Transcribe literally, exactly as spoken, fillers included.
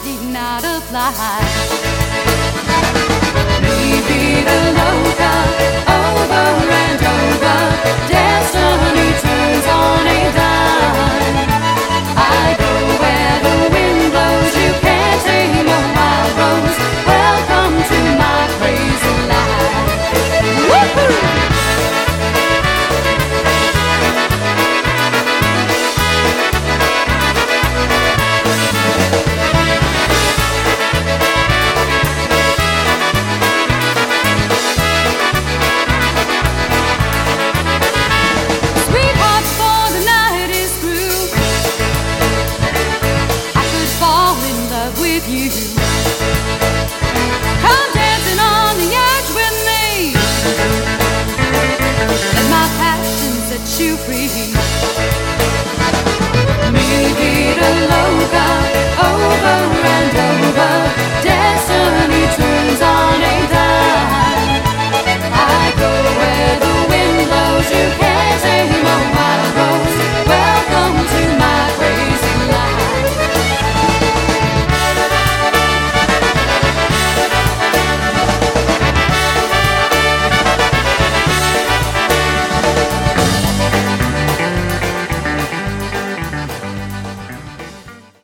did not apply. Maybe the loca over and over, destiny turns on a dime. I go where the wind blows, you can't tame a wild rose. Welcome to my crazy life. Woo-hoo! You